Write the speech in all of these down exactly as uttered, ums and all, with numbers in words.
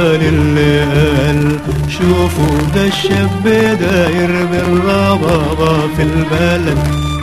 قال اللي قال شوفوا ده الشاب داير بالربابة في البلد.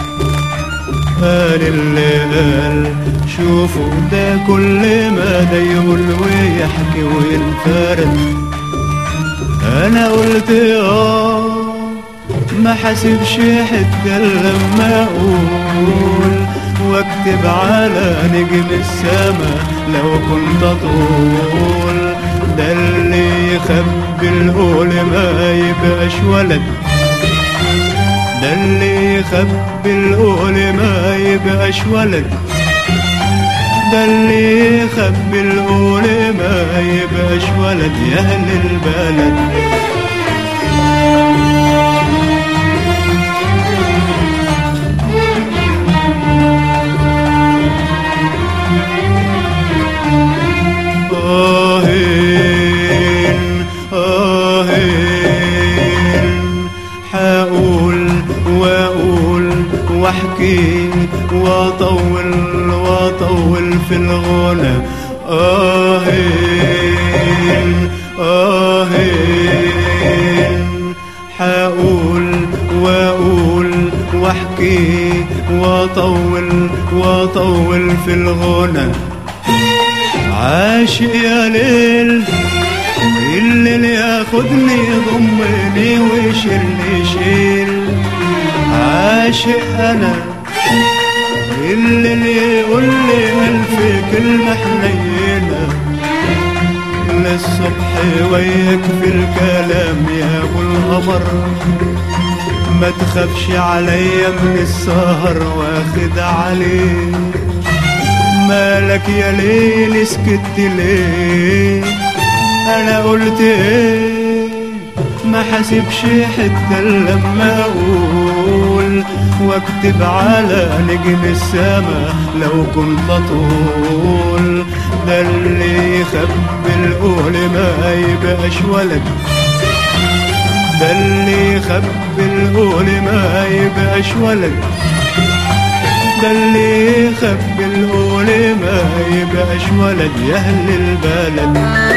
قال اللي قال شوفوا ده كل ما ده يقول ويحكي وينفرد. انا قلت اه ما حاسبش حتى لما اقول واكتب على نجم السما لو كنت اطول. ده اللي يخبي القول ما يبقاش ولد. ده اللي يخبي القول ما يبقاش ولد. ده اللي يخبي القول ما يبقاش ولد يا اهل البلد. آهين آهين حاقول واقول واحكي واطول واطول في الغنى. آهين آهين حاقول واقول واحكي واطول واطول في الغنى. عاشق يا ليل الليل ياخدني يضمني ويشيلني شيل. عاشق انا الليل يقول لي الف كلمة حنينة للصبح وياك في الكلام يا ابو القمر. ما تخافش عليا من السهر واخد عليك. مالك يا ليل سكت ليه؟ انا قلت ايه ما حاسبش حتى لما اقول واكتب على نجم السما لو كنت اطول. ده اللي يخبي القول ما يبقاش ولد. ده اللي يخبي القول ما يبقاش ولد. ده اللي يخبي القول ما يبقاش ولد يا اهل البلد.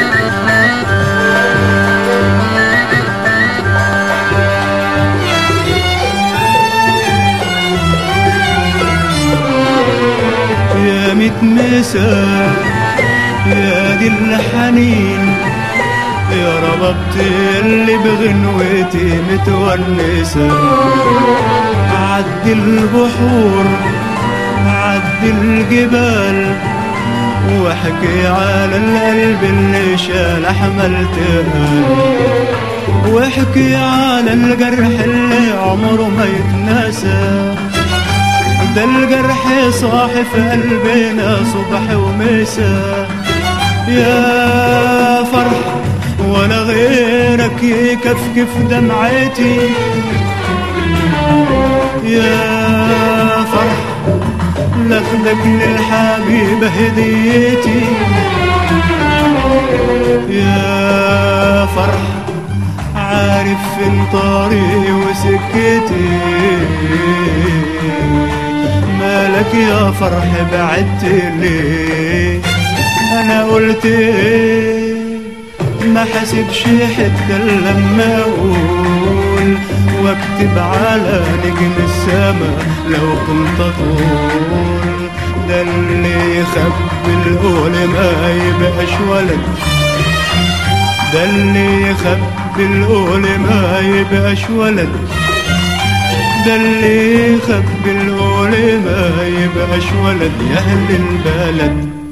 يا ميت مساء يا دي الحنين يا ربابتي اللي بغنوتي متونسة. عدي البحور عدي الجبال واحكي على القلب اللي شال حملتها. واحكي على الجرح اللي عمره ما يتنسى. ده الجرح صاحي في قلبنا صبح ومساء. يا فرح ولا غيرك يكفكف دمعتي. يا فرح لاخدك للحبيب هديتي. يا فرح عارف فين طريقي وسكتي. مالك يا فرح بعدت ليه؟ انا قلت ايه ما حاسبش حتى لما اقول واكتب على نجم السما لو كنت اطول. ده اللي يخبي القول ما يبقاش ولد. ده اللي يخبي القول ما يبقاش ولد. ده اللي يخبي القول ما يبقاش ولد يا اهل البلد.